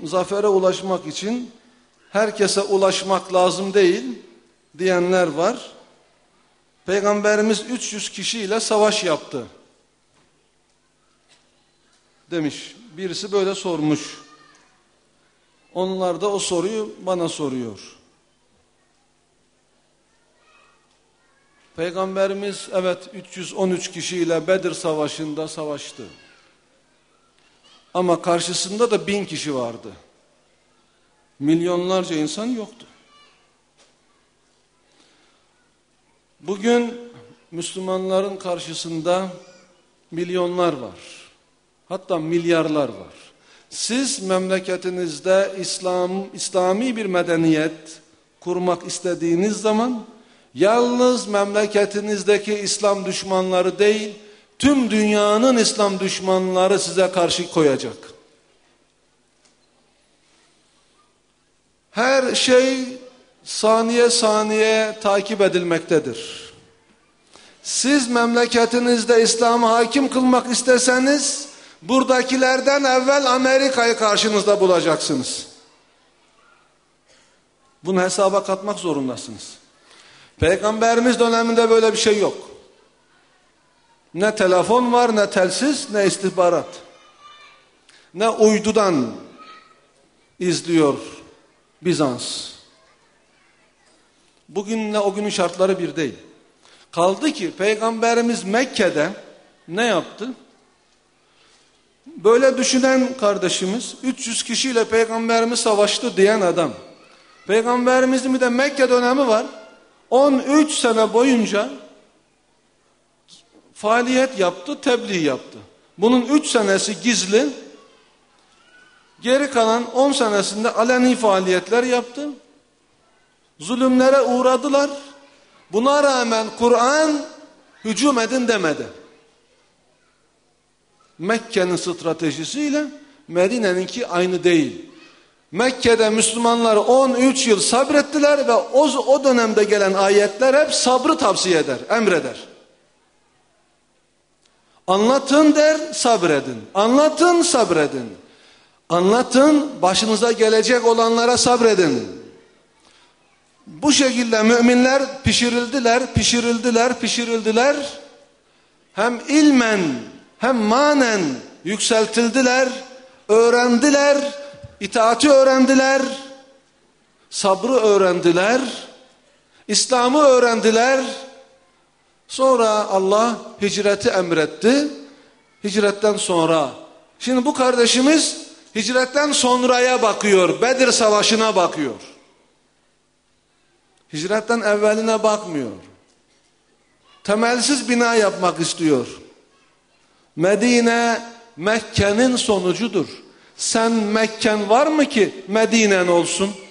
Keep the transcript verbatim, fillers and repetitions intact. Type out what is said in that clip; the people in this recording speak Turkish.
zafere ulaşmak için herkese ulaşmak lazım değil diyenler var. Peygamberimiz üç yüz kişiyle savaş yaptı demiş. Birisi böyle sormuş. Onlar da o soruyu bana soruyor. Peygamberimiz evet üç yüz on üç kişiyle Bedir Savaşı'nda savaştı. Ama karşısında da bin kişi vardı. Milyonlarca insan yoktu. Bugün Müslümanların karşısında milyonlar var. Hatta milyarlar var. Siz memleketinizde İslam, İslami bir medeniyet kurmak istediğiniz zaman yalnız memleketinizdeki İslam düşmanları değil, tüm dünyanın İslam düşmanları size karşı koyacak. Her şey saniye saniye takip edilmektedir. Siz memleketinizde İslam'ı hakim kılmak isteseniz, buradakilerden evvel Amerika'yı karşınızda bulacaksınız. Bunu hesaba katmak zorundasınız. Peygamberimiz döneminde böyle bir şey yok. Ne telefon var, ne telsiz, ne istihbarat. Ne uydudan izliyor Bizans. Bugünle o günün şartları bir değil. Kaldı ki Peygamberimiz Mekke'de ne yaptı? Böyle düşünen kardeşimiz, üç yüz kişiyle Peygamberimiz savaştı diyen adam. Peygamberimizin bir de Mekke dönemi var. on üç sene boyunca faaliyet yaptı, tebliğ yaptı. Bunun üç senesi gizli, geri kalan on senesinde aleni faaliyetler yaptı. Zulümlere uğradılar. Buna rağmen Kur'an hücum edin demedi. Mekke'nin stratejisiyle Medine'ninki aynı değil. Mekke'de Müslümanlar on üç yıl sabrettiler ve o, o dönemde gelen ayetler hep sabrı tavsiye eder, emreder. Anlatın der, sabredin. Anlatın, sabredin. Anlatın, başınıza gelecek olanlara sabredin. Bu şekilde müminler pişirildiler, pişirildiler, pişirildiler. Hem ilmen hem manen yükseltildiler, öğrendiler, itaati öğrendiler, sabrı öğrendiler, İslam'ı öğrendiler. Sonra Allah hicreti emretti. Hicretten sonra. Şimdi bu kardeşimiz hicretten sonraya bakıyor, Bedir Savaşı'na bakıyor. Hicretten evveline bakmıyor. Temelsiz bina yapmak istiyor. Medine Mekke'nin sonucudur. Sen Mekke'n var mı ki Medine'n olsun?